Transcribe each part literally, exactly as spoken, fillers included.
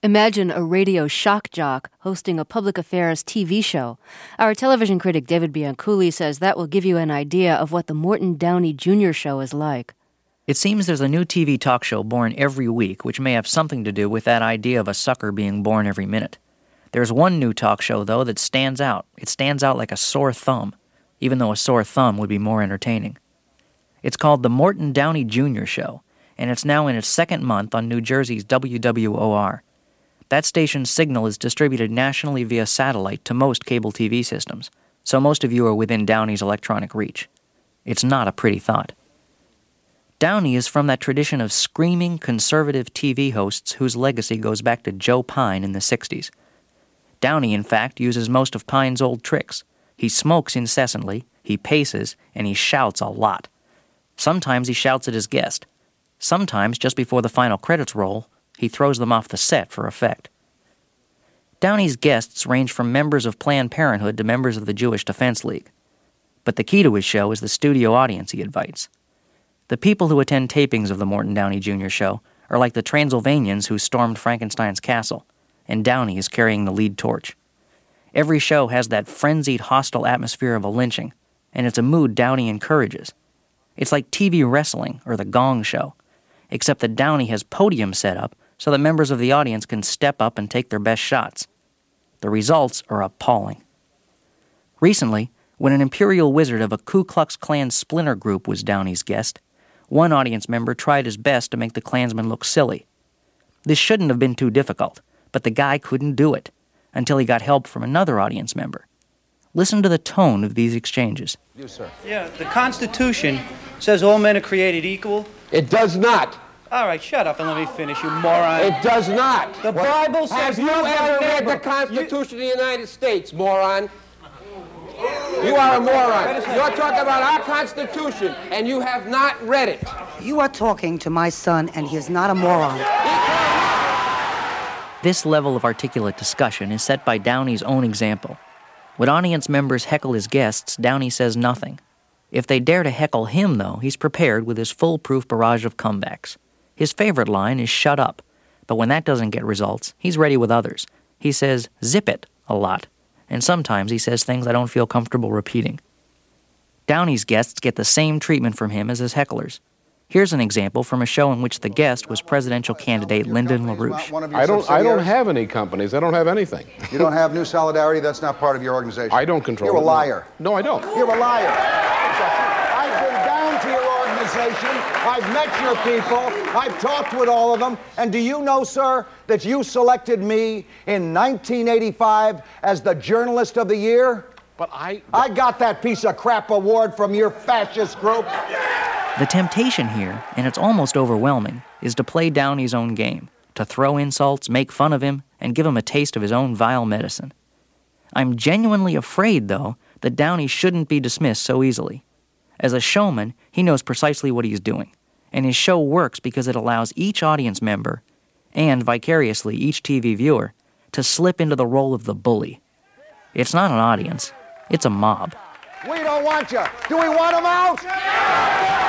Imagine a radio shock jock hosting a public affairs T V show. Our television critic David Bianculli says that will give you an idea of what the Morton Downey Junior show is like. It seems there's a new T V talk show born every week, which may have something to do with that idea of a sucker being born every minute. There's one new talk show, though, that stands out. It stands out like a sore thumb, even though a sore thumb would be more entertaining. It's called The Morton Downey Junior Show, and it's now in its second month on New Jersey's W W O R. That station's signal is distributed nationally via satellite to most cable T V systems, so most of you are within Downey's electronic reach. It's not a pretty thought. Downey is from that tradition of screaming conservative T V hosts whose legacy goes back to Joe Pyne in the sixties. Downey, in fact, uses most of Pyne's old tricks. He smokes incessantly, he paces, and he shouts a lot. Sometimes he shouts at his guest. Sometimes, just before the final credits roll, he throws them off the set for effect. Downey's guests range from members of Planned Parenthood to members of the Jewish Defense League. But the key to his show is the studio audience he invites. The people who attend tapings of the Morton Downey Junior Show are like the Transylvanians who stormed Frankenstein's castle, and Downey is carrying the lead torch. Every show has that frenzied, hostile atmosphere of a lynching, and it's a mood Downey encourages. It's like T V wrestling or the Gong Show, except that Downey has podiums set up so that members of the audience can step up and take their best shots. The results are appalling. Recently, when an imperial wizard of a Ku Klux Klan splinter group was Downey's guest, one audience member tried his best to make the Klansman look silly. This shouldn't have been too difficult, but the guy couldn't do it until he got help from another audience member. Listen to the tone of these exchanges. You, sir. Yeah, the Constitution says all men are created equal. It does not. All right, shut up and let me finish, you moron. It does not. The Bible says... Have you ever read the Constitution you... of the United States, moron? You are a moron. You're talking about our Constitution, and you have not read it. You are talking to my son, and he is not a moron. This level of articulate discussion is set by Downey's own example. When audience members heckle his guests, Downey says nothing. If they dare to heckle him, though, he's prepared with his foolproof barrage of comebacks. His favorite line is "shut up," but when that doesn't get results, he's ready with others. He says "zip it" a lot, and sometimes he says things I don't feel comfortable repeating. Downey's guests get the same treatment from him as his hecklers. Here's an example from a show in which the guest was presidential candidate Lyndon LaRouche. I don't, I don't have any companies. I don't have anything. You don't have New Solidarity? That's not part of your organization. I don't control it. You're a liar. No, I don't. You're a liar. I've been down to your organization. I've met your people. I've talked with all of them. And do you know, sir, that you selected me in nineteen eighty-five as the Journalist of the Year? But I... I got that piece of crap award from your fascist group. The temptation here, and it's almost overwhelming, is to play Downey's own game, to throw insults, make fun of him, and give him a taste of his own vile medicine. I'm genuinely afraid, though, that Downey shouldn't be dismissed so easily. As a showman, he knows precisely what he's doing, and his show works because it allows each audience member, and vicariously each T V viewer, to slip into the role of the bully. It's not an audience, it's a mob. We don't want you. Do we want them out?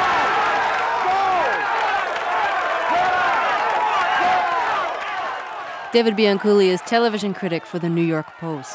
David Bianculli is television critic for the New York Post.